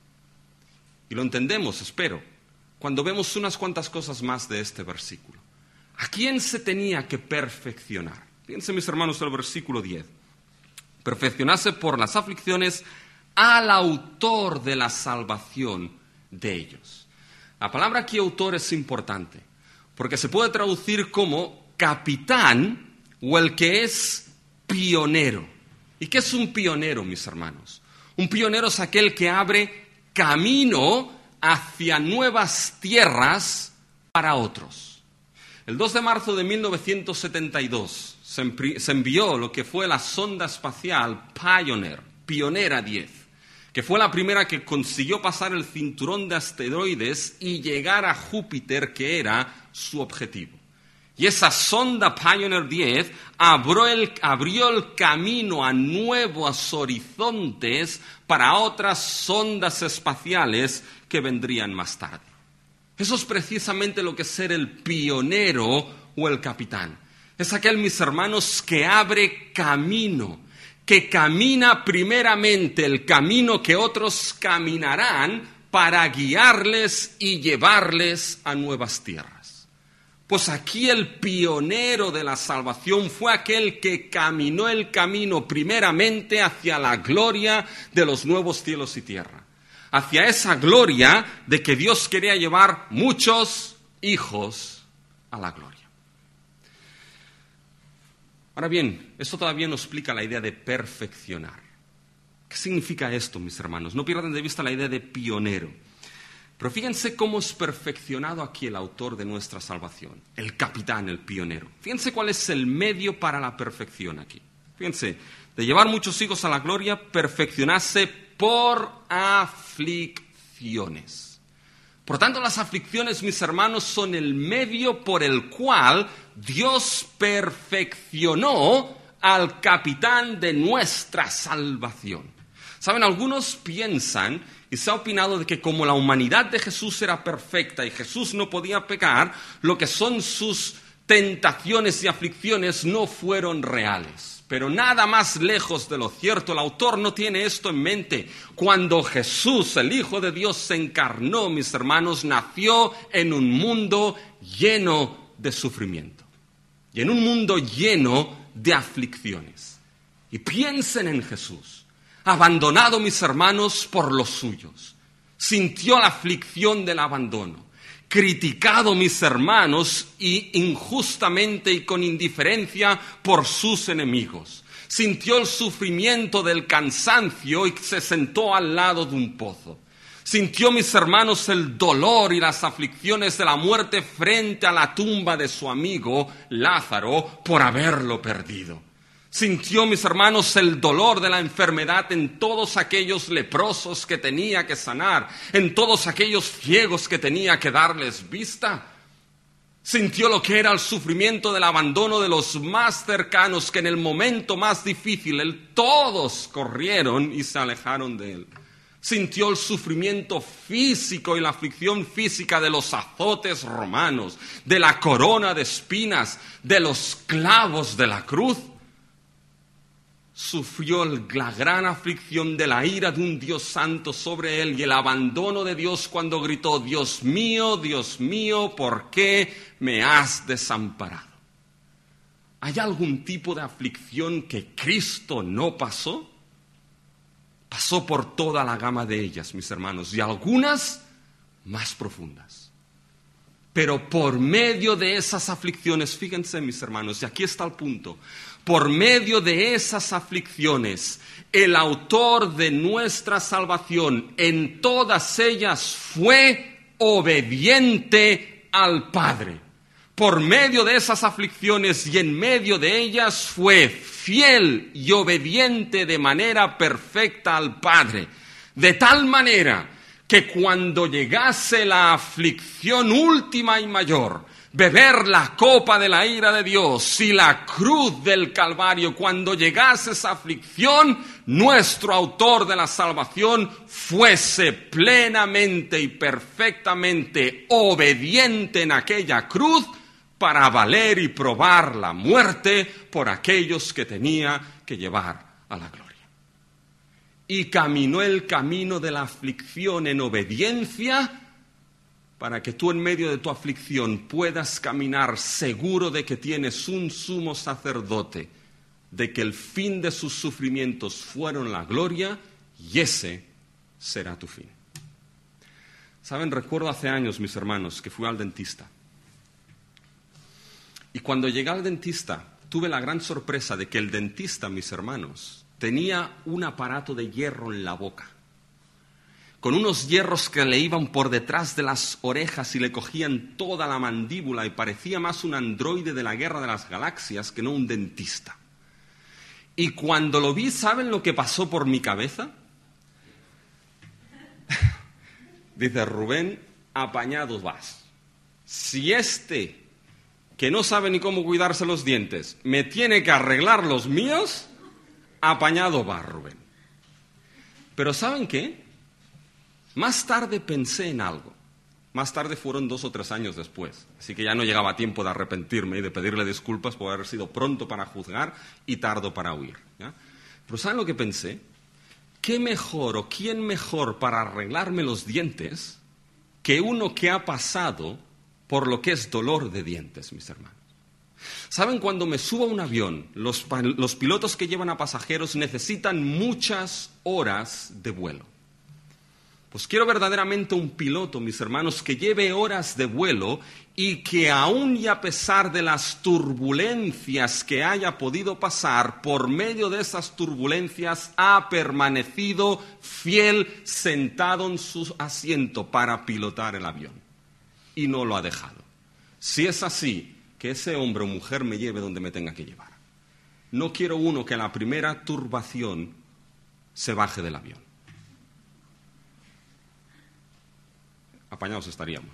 Y lo entendemos, espero, cuando vemos unas cuantas cosas más de este versículo. ¿A quién se tenía que perfeccionar? Fíjense, mis hermanos, el versículo diez. Perfeccionarse por las aflicciones al autor de la salvación de ellos. La palabra aquí autor es importante, porque se puede traducir como capitán o el que es pionero. ¿Y qué es un pionero, mis hermanos? Un pionero es aquel que abre camino hacia nuevas tierras para otros. El dos de marzo de mil novecientos setenta y dos se envió lo que fue la sonda espacial Pioneer, Pionera diez, que fue la primera que consiguió pasar el cinturón de asteroides y llegar a Júpiter, que era su objetivo. Y esa sonda Pioneer diez abrió el, abrió el camino a nuevos horizontes para otras sondas espaciales que vendrían más tarde. Eso es precisamente lo que es ser el pionero o el capitán. Es aquel, mis hermanos, que abre camino, que camina primeramente el camino que otros caminarán para guiarles y llevarles a nuevas tierras. Pues aquí el pionero de la salvación fue aquel que caminó el camino primeramente hacia la gloria de los nuevos cielos y tierra. Hacia esa gloria de que Dios quería llevar muchos hijos a la gloria. Ahora bien, esto todavía no explica la idea de perfeccionar. ¿Qué significa esto, mis hermanos? No pierdan de vista la idea de pionero. Pero fíjense cómo es perfeccionado aquí el autor de nuestra salvación, el capitán, el pionero. Fíjense cuál es el medio para la perfección aquí. Fíjense, de llevar muchos hijos a la gloria, perfeccionarse por aflicciones. Por tanto, las aflicciones, mis hermanos, son el medio por el cual Dios perfeccionó al capitán de nuestra salvación. Saben, algunos piensan, y se ha opinado de que como la humanidad de Jesús era perfecta y Jesús no podía pecar, lo que son sus tentaciones y aflicciones no fueron reales. Pero nada más lejos de lo cierto, el autor no tiene esto en mente. Cuando Jesús, el Hijo de Dios, se encarnó, mis hermanos, nació en un mundo lleno de sufrimiento. Y en un mundo lleno de aflicciones. Y piensen en Jesús, abandonado, mis hermanos, por los suyos. Sintió la aflicción del abandono. Criticado, mis hermanos, y injustamente y con indiferencia por sus enemigos. Sintió el sufrimiento del cansancio y se sentó al lado de un pozo. Sintió, mis hermanos, el dolor y las aflicciones de la muerte frente a la tumba de su amigo Lázaro por haberlo perdido. Sintió, mis hermanos, el dolor de la enfermedad en todos aquellos leprosos que tenía que sanar, en todos aquellos ciegos que tenía que darles vista. Sintió lo que era el sufrimiento del abandono de los más cercanos, que en el momento más difícil él, todos corrieron y se alejaron de él. Sintió el sufrimiento físico y la aflicción física de los azotes romanos, de la corona de espinas, de los clavos de la cruz. sufrió la gran aflicción de la ira de un Dios santo sobre él y el abandono de Dios cuando gritó: Dios mío, Dios mío, ¿por qué me has desamparado? ¿Hay algún tipo de aflicción que Cristo no pasó? Pasó por toda la gama de ellas, mis hermanos, y algunas más profundas. Pero por medio de esas aflicciones, fíjense, mis hermanos, y aquí está el punto, por medio de esas aflicciones, el autor de nuestra salvación en todas ellas fue obediente al Padre. Por medio de esas aflicciones y en medio de ellas fue fiel y obediente de manera perfecta al Padre. De tal manera que cuando llegase la aflicción última y mayor, beber la copa de la ira de Dios y la cruz del Calvario, cuando llegase esa aflicción, nuestro autor de la salvación fuese plenamente y perfectamente obediente en aquella cruz para valer y probar la muerte por aquellos que tenía que llevar a la gloria. Y caminó el camino de la aflicción en obediencia para que tú en medio de tu aflicción puedas caminar seguro de que tienes un sumo sacerdote, de que el fin de sus sufrimientos fueron la gloria y ese será tu fin. Saben, recuerdo hace años, mis hermanos, que fui al dentista. Y cuando llegué al dentista, tuve la gran sorpresa de que el dentista, mis hermanos, tenía un aparato de hierro en la boca, con unos hierros que le iban por detrás de las orejas y le cogían toda la mandíbula y parecía más un androide de la Guerra de las Galaxias que no un dentista. Y cuando lo vi, ¿saben lo que pasó por mi cabeza? Dice: Rubén, apañado vas. Si este, que no sabe ni cómo cuidarse los dientes, me tiene que arreglar los míos, apañado va, Rubén. Pero ¿saben qué? Más tarde pensé en algo. Más tarde fueron dos o tres años después. Así que ya no llegaba tiempo de arrepentirme y de pedirle disculpas por haber sido pronto para juzgar y tardo para huir, ¿ya? Pero ¿saben lo que pensé? ¿Qué mejor o quién mejor para arreglarme los dientes que uno que ha pasado por lo que es dolor de dientes, mis hermanos? ¿Saben? Cuando me subo a un avión, los, los pilotos que llevan a pasajeros necesitan muchas horas de vuelo. Pues quiero verdaderamente un piloto, mis hermanos, que lleve horas de vuelo y que aún y a pesar de las turbulencias que haya podido pasar, por medio de esas turbulencias ha permanecido fiel sentado en su asiento para pilotar el avión. Y no lo ha dejado. Si es así, que ese hombre o mujer me lleve donde me tenga que llevar. No quiero uno que a la primera turbación se baje del avión. Apañados estaríamos.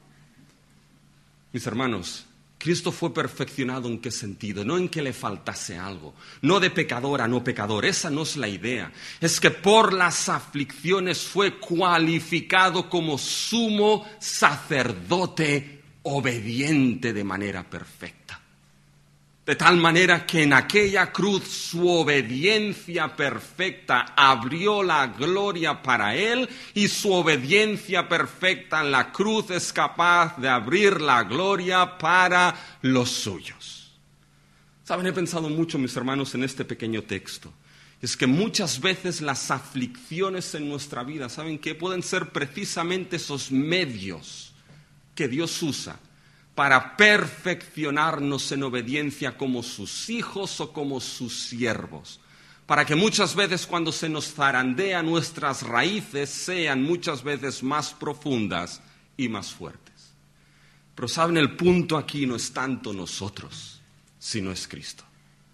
Mis hermanos, Cristo fue perfeccionado ¿en qué sentido? No en que le faltase algo, no de pecador a no pecador, esa no es la idea. Es que por las aflicciones fue cualificado como sumo sacerdote obediente de manera perfecta. De tal manera que en aquella cruz su obediencia perfecta abrió la gloria para él y su obediencia perfecta en la cruz es capaz de abrir la gloria para los suyos. Saben, he pensado mucho, mis hermanos, en este pequeño texto. Es que muchas veces las aflicciones en nuestra vida, ¿saben qué? Pueden ser precisamente esos medios que Dios usa para perfeccionarnos en obediencia como sus hijos o como sus siervos, para que muchas veces cuando se nos zarandean nuestras raíces sean muchas veces más profundas y más fuertes. Pero saben, el punto aquí no es tanto nosotros, sino es Cristo.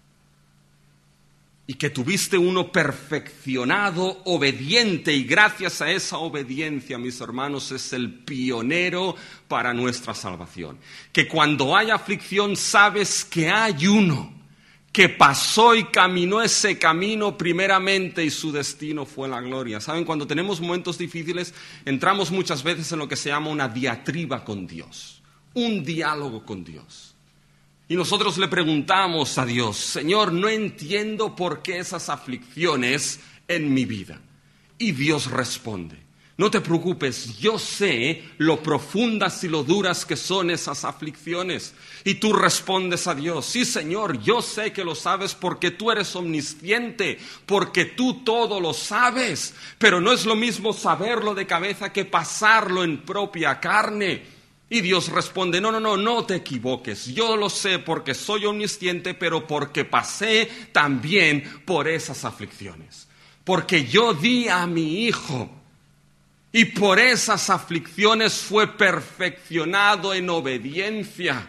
Y que tuviste uno perfeccionado, obediente, y gracias a esa obediencia, mis hermanos, es el pionero para nuestra salvación. Que cuando hay aflicción sabes que hay uno que pasó y caminó ese camino primeramente y su destino fue la gloria. ¿Saben? Cuando tenemos momentos difíciles, entramos muchas veces en lo que se llama una diatriba con Dios, un diálogo con Dios. Y nosotros le preguntamos a Dios, Señor, no entiendo por qué esas aflicciones en mi vida. Y Dios responde, no te preocupes, yo sé lo profundas y lo duras que son esas aflicciones. Y tú respondes a Dios, sí Señor, yo sé que lo sabes porque tú eres omnisciente, porque tú todo lo sabes. Pero no es lo mismo saberlo de cabeza que pasarlo en propia carne. Y Dios responde, no, no, no, no te equivoques, yo lo sé porque soy omnisciente, pero porque pasé también por esas aflicciones. Porque yo di a mi Hijo y por esas aflicciones fue perfeccionado en obediencia.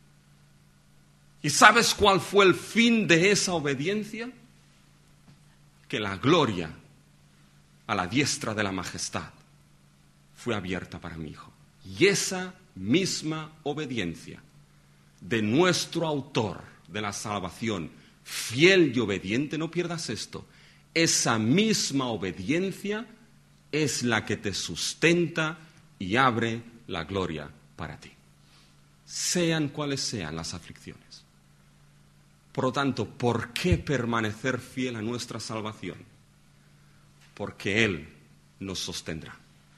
¿Y sabes cuál fue el fin de esa obediencia? Que la gloria a la diestra de la majestad fue abierta para mi Hijo. Y esa misma obediencia de nuestro autor de la salvación, fiel y obediente, no pierdas esto, esa misma obediencia es la que te sustenta y abre la gloria para ti, sean cuales sean las aflicciones. Por lo tanto, ¿por qué permanecer fiel a nuestra salvación? Porque Él nos sostendrá.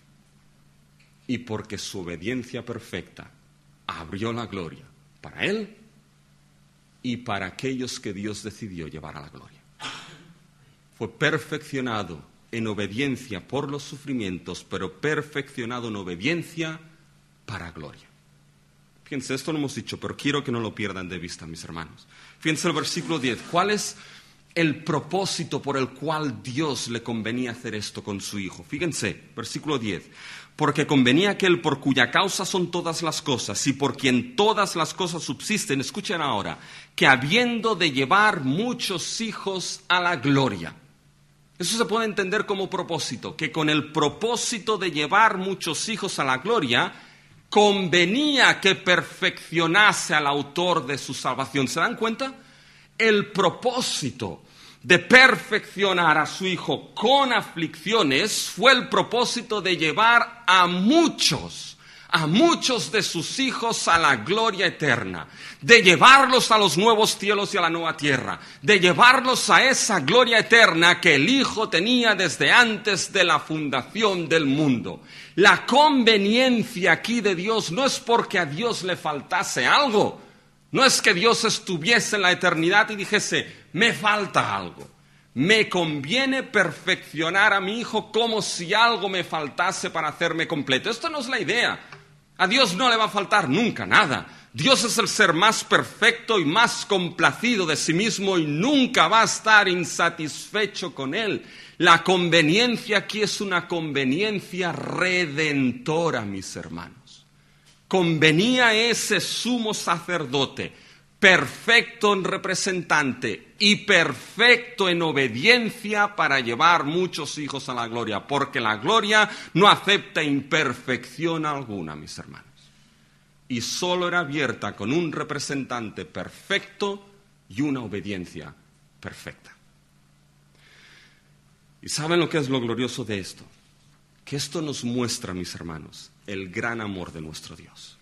Y porque su obediencia perfecta abrió la gloria para Él y para aquellos que Dios decidió llevar a la gloria. Fue perfeccionado en obediencia por los sufrimientos, pero perfeccionado en obediencia para gloria. Fíjense, esto lo hemos dicho, pero quiero que no lo pierdan de vista, mis hermanos. Fíjense el versículo diez. ¿Cuál es el propósito por el cual Dios le convenía hacer esto con su Hijo? Fíjense, versículo diez. Porque convenía aquel por cuya causa son todas las cosas y por quien todas las cosas subsisten, escuchen ahora, que habiendo de llevar muchos hijos a la gloria. Eso se puede entender como propósito, que con el propósito de llevar muchos hijos a la gloria, convenía que perfeccionase al autor de su salvación. ¿Se dan cuenta? El propósito de perfeccionar a su Hijo con aflicciones fue el propósito de llevar a muchos, a muchos de sus hijos a la gloria eterna, de llevarlos a los nuevos cielos y a la nueva tierra, de llevarlos a esa gloria eterna que el Hijo tenía desde antes de la fundación del mundo. La conveniencia aquí de Dios no es porque a Dios le faltase algo. No es que Dios estuviese en la eternidad y dijese, me falta algo. Me conviene perfeccionar a mi Hijo como si algo me faltase para hacerme completo. Esto no es la idea. A Dios no le va a faltar nunca nada. Dios es el ser más perfecto y más complacido de sí mismo y nunca va a estar insatisfecho con Él. La conveniencia aquí es una conveniencia redentora, mis hermanos. Convenía ese sumo sacerdote, perfecto en representante y perfecto en obediencia para llevar muchos hijos a la gloria, porque la gloria no acepta imperfección alguna, mis hermanos. Y solo era abierta con un representante perfecto y una obediencia perfecta. ¿Y saben lo que es lo glorioso de esto? Que esto nos muestra, mis hermanos, el gran amor de nuestro Dios.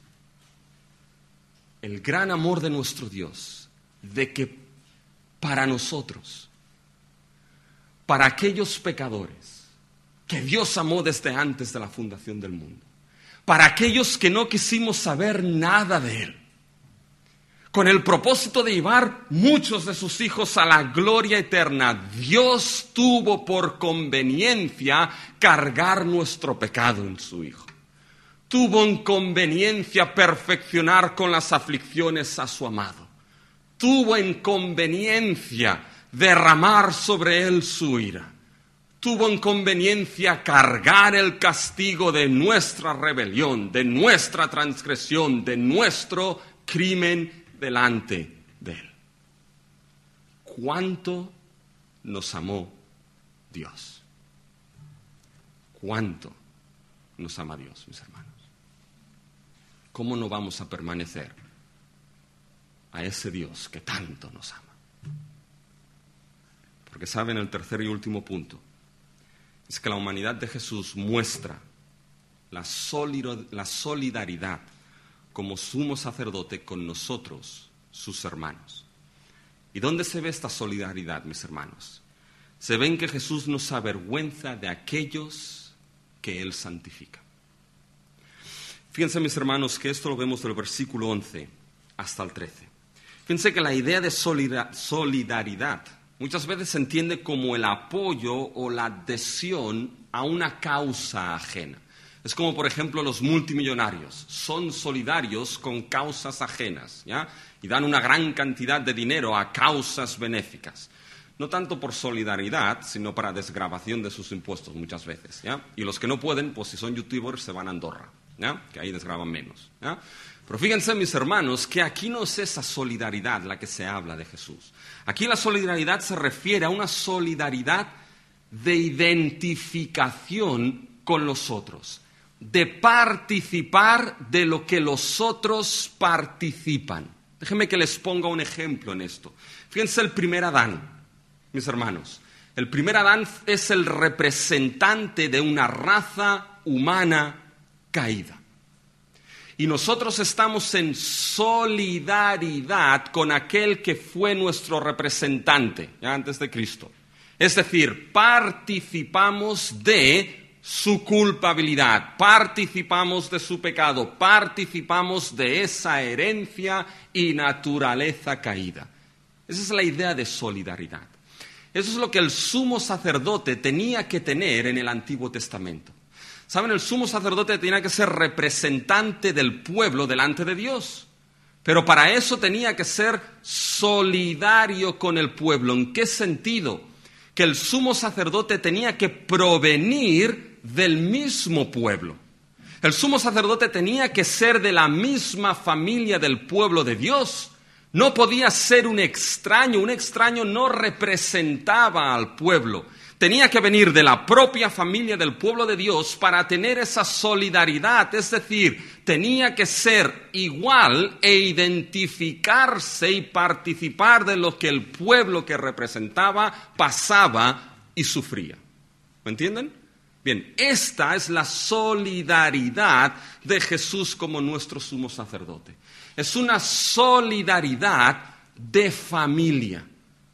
El gran amor de nuestro Dios, de que para nosotros, para aquellos pecadores que Dios amó desde antes de la fundación del mundo, para aquellos que no quisimos saber nada de Él, con el propósito de llevar muchos de sus hijos a la gloria eterna, Dios tuvo por conveniencia cargar nuestro pecado en su Hijo. Tuvo en conveniencia perfeccionar con las aflicciones a su amado. Tuvo en conveniencia derramar sobre él su ira. Tuvo en conveniencia cargar el castigo de nuestra rebelión, de nuestra transgresión, de nuestro crimen delante de Él. ¿Cuánto nos amó Dios? ¿Cuánto nos ama Dios, mis hermanos? ¿Cómo no vamos a permanecer a ese Dios que tanto nos ama? Porque saben, el tercer y último punto es que la humanidad de Jesús muestra la solidaridad como sumo sacerdote con nosotros sus hermanos. ¿Y dónde se ve esta solidaridad, mis hermanos? Se ve en que Jesús no se avergüenza de aquellos que Él santifica. Fíjense, mis hermanos, que esto lo vemos del versículo once hasta el trece. Fíjense que la idea de solidaridad muchas veces se entiende como el apoyo o la adhesión a una causa ajena. Es como, por ejemplo, los multimillonarios. Son solidarios con causas ajenas, ¿ya? Y dan una gran cantidad de dinero a causas benéficas. No tanto por solidaridad, sino para desgravación de sus impuestos muchas veces, ¿ya? Y los que no pueden, pues si son youtubers, se van a Andorra, ¿ya? Que ahí desgravan menos, ¿ya? Pero fíjense, mis hermanos, que aquí no es esa solidaridad la que se habla de Jesús. Aquí la solidaridad se refiere a una solidaridad de identificación con los otros, de participar de lo que los otros participan. Déjenme que les ponga un ejemplo en esto. Fíjense el primer Adán, mis hermanos. El primer Adán es el representante de una raza humana caída. Y nosotros estamos en solidaridad con aquel que fue nuestro representante, ya antes de Cristo. Es decir, participamos de su culpabilidad, participamos de su pecado, participamos de esa herencia y naturaleza caída. Esa es la idea de solidaridad. Eso es lo que el sumo sacerdote tenía que tener en el Antiguo Testamento. ¿Saben? El sumo sacerdote tenía que ser representante del pueblo delante de Dios. Pero para eso tenía que ser solidario con el pueblo. ¿En qué sentido? Que el sumo sacerdote tenía que provenir del mismo pueblo. El sumo sacerdote tenía que ser de la misma familia del pueblo de Dios. No podía ser un extraño. Un extraño no representaba al pueblo. Tenía que venir de la propia familia del pueblo de Dios para tener esa solidaridad, es decir, tenía que ser igual e identificarse y participar de lo que el pueblo que representaba pasaba y sufría. ¿Me entienden? Bien, esta es la solidaridad de Jesús como nuestro sumo sacerdote. Es una solidaridad de familia.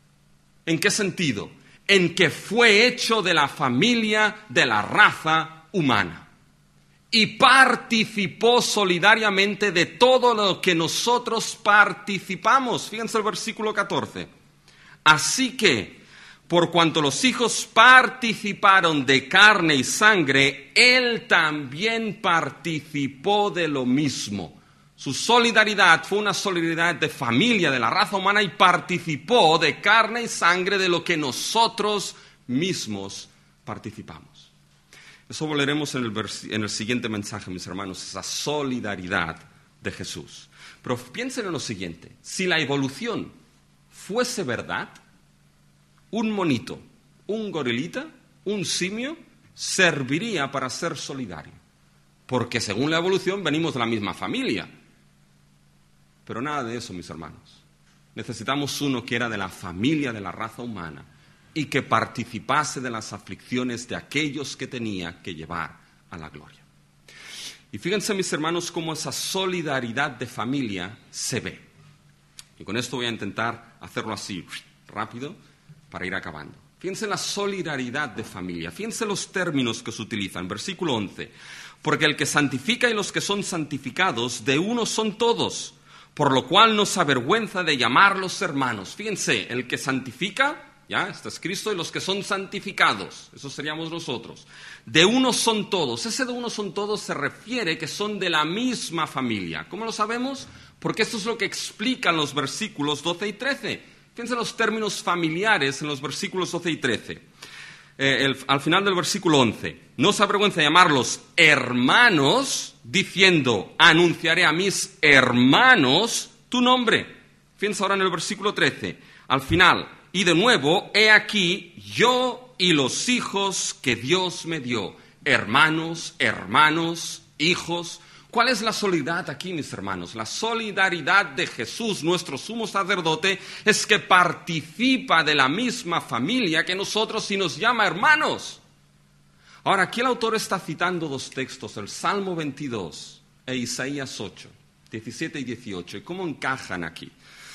¿En qué sentido? En que fue hecho de la familia de la raza humana y participó solidariamente de todo lo que nosotros participamos. Fíjense el versículo catorce. Así que, por cuanto los hijos participaron de carne y sangre, él también participó de lo mismo. Su solidaridad fue una solidaridad de familia, de la raza humana, y participó de carne y sangre de lo que nosotros mismos participamos. Eso volveremos en el, vers- en el siguiente mensaje, mis hermanos, esa solidaridad de Jesús. Pero piensen en lo siguiente, si la evolución fuese verdad, un monito, un gorilita, un simio, serviría para ser solidario. Porque según la evolución venimos de la misma familia. Pero nada de eso, mis hermanos. Necesitamos uno que era de la familia de la raza humana y que participase de las aflicciones de aquellos que tenía que llevar a la gloria. Y fíjense, mis hermanos, cómo esa solidaridad de familia se ve. Y con esto voy a intentar hacerlo así, rápido, para ir acabando. Fíjense la solidaridad de familia. Fíjense los términos que se utilizan. Versículo once. Porque el que santifica y los que son santificados, de uno son todos, por lo cual no se avergüenza de llamarlos hermanos. Fíjense, el que santifica, ya, este es Cristo, y los que son santificados, esos seríamos nosotros. De uno son todos. Ese de uno son todos se refiere que son de la misma familia. ¿Cómo lo sabemos? Porque esto es lo que explican los versículos doce y trece. Fíjense los términos familiares en los versículos doce y trece. Eh, el, al final del versículo once, no se avergüenza de llamarlos hermanos, diciendo, anunciaré a mis hermanos tu nombre. Fíjense ahora en el versículo trece, al final, y de nuevo, he aquí yo y los hijos que Dios me dio, hermanos, hermanos, hijos. ¿Cuál es la solidaridad aquí, mis hermanos? La solidaridad de Jesús, nuestro sumo sacerdote, es que participa de la misma familia que nosotros y nos llama hermanos. Ahora, aquí el autor está citando dos textos, el Salmo veintidós e Isaías ocho, diecisiete y dieciocho. ¿Y cómo encajan aquí?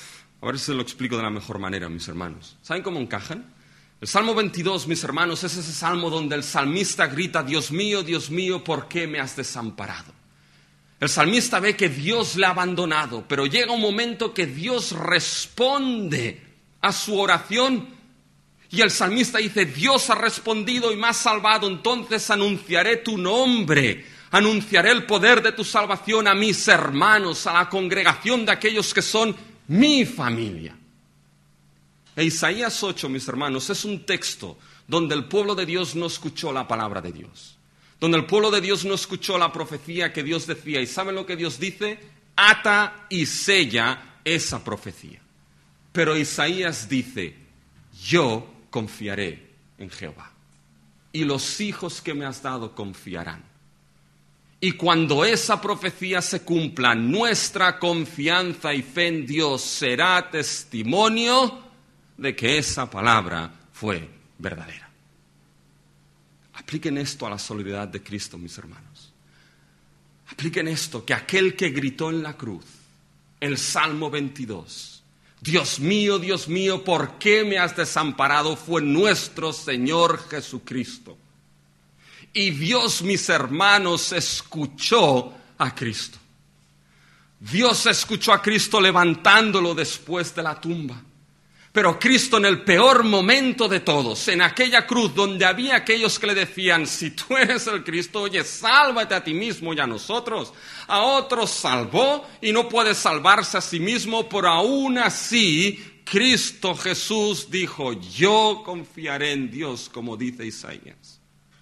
A ver si se lo explico de la mejor manera, mis hermanos. ¿Saben cómo encajan? El Salmo veintidós, mis hermanos, es ese salmo donde el salmista grita: Dios mío, Dios mío, ¿por qué me has desamparado? El salmista ve que Dios le ha abandonado, pero llega un momento que Dios responde a su oración y el salmista dice: Dios ha respondido y me ha salvado, entonces anunciaré tu nombre, anunciaré el poder de tu salvación a mis hermanos, a la congregación de aquellos que son mi familia. E Isaías ocho, mis hermanos, es un texto donde el pueblo de Dios no escuchó la palabra de Dios, donde el pueblo de Dios no escuchó la profecía que Dios decía. ¿Y saben lo que Dios dice? Ata y sella esa profecía. Pero Isaías dice: yo confiaré en Jehová, y los hijos que me has dado confiarán. Y cuando esa profecía se cumpla, nuestra confianza y fe en Dios será testimonio de que esa palabra fue verdadera. Apliquen esto a la solidaridad de Cristo, mis hermanos. Apliquen esto, que aquel que gritó en la cruz, el Salmo veintidós, Dios mío, Dios mío, ¿por qué me has desamparado?, fue nuestro Señor Jesucristo. Y Dios, mis hermanos, escuchó a Cristo. Dios escuchó a Cristo levantándolo después de la tumba. Pero Cristo, en el peor momento de todos, en aquella cruz donde había aquellos que le decían: si tú eres el Cristo, oye, sálvate a ti mismo y a nosotros. A otros salvó y no puede salvarse a sí mismo, pero aún así Cristo Jesús dijo: yo confiaré en Dios, como dice Isaías.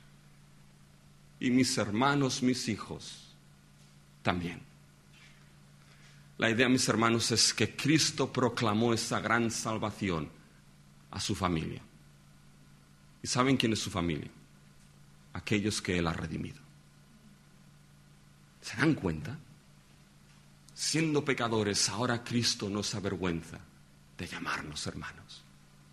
Y mis hermanos, mis hijos, también. La idea, mis hermanos, es que Cristo proclamó esa gran salvación a su familia. ¿Y saben quién es su familia? Aquellos que Él ha redimido. ¿Se dan cuenta? Siendo pecadores, ahora Cristo no se avergüenza de llamarnos hermanos.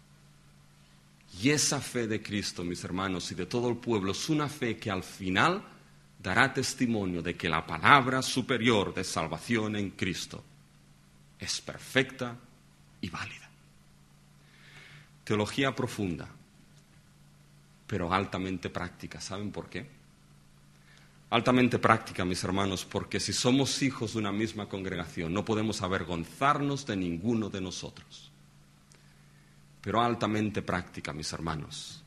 Y esa fe de Cristo, mis hermanos, y de todo el pueblo, es una fe que al final dará testimonio de que la palabra superior de salvación en Cristo es perfecta y válida. Teología profunda, pero altamente práctica. ¿Saben por qué? Altamente práctica, mis hermanos, porque si somos hijos de una misma congregación, no podemos avergonzarnos de ninguno de nosotros. Pero altamente práctica, mis hermanos,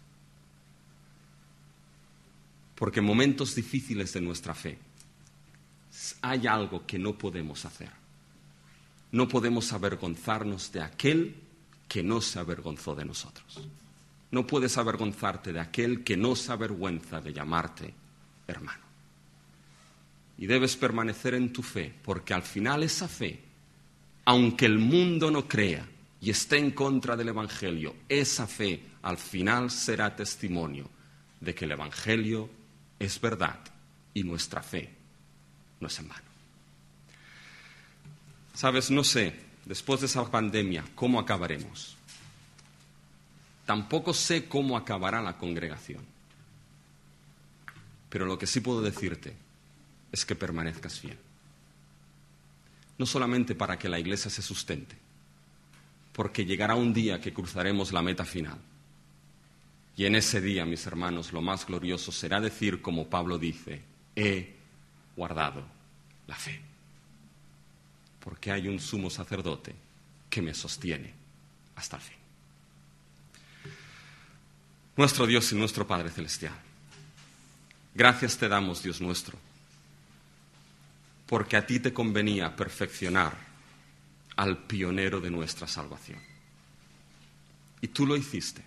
porque en momentos difíciles de nuestra fe hay algo que no podemos hacer. No podemos avergonzarnos de aquel que no se avergonzó de nosotros. No puedes avergonzarte de aquel que no se avergüenza de llamarte hermano. Y debes permanecer en tu fe, porque al final esa fe, aunque el mundo no crea y esté en contra del Evangelio, esa fe al final será testimonio de que el Evangelio es verdad y nuestra fe no es en vano. Sabes, no sé, después de esa pandemia, cómo acabaremos. Tampoco sé cómo acabará la congregación. Pero lo que sí puedo decirte es que permanezcas fiel. No solamente para que la iglesia se sustente, porque llegará un día que cruzaremos la meta final. Y en ese día, mis hermanos, lo más glorioso será decir, como Pablo dice: he guardado la fe. Porque hay un sumo sacerdote que me sostiene hasta el fin. Nuestro Dios y nuestro Padre Celestial, gracias te damos, Dios nuestro, porque a ti te convenía perfeccionar al pionero de nuestra salvación. Y tú lo hiciste.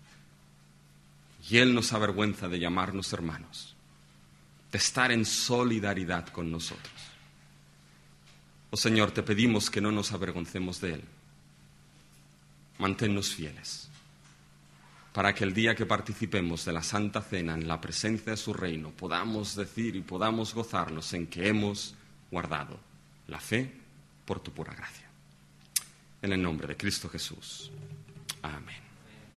Y Él nos avergüenza de llamarnos hermanos, de estar en solidaridad con nosotros. Oh Señor, te pedimos que no nos avergoncemos de Él. Manténnos fieles, para que el día que participemos de la Santa Cena en la presencia de su reino, podamos decir y podamos gozarnos en que hemos guardado la fe por tu pura gracia. En el nombre de Cristo Jesús. Amén.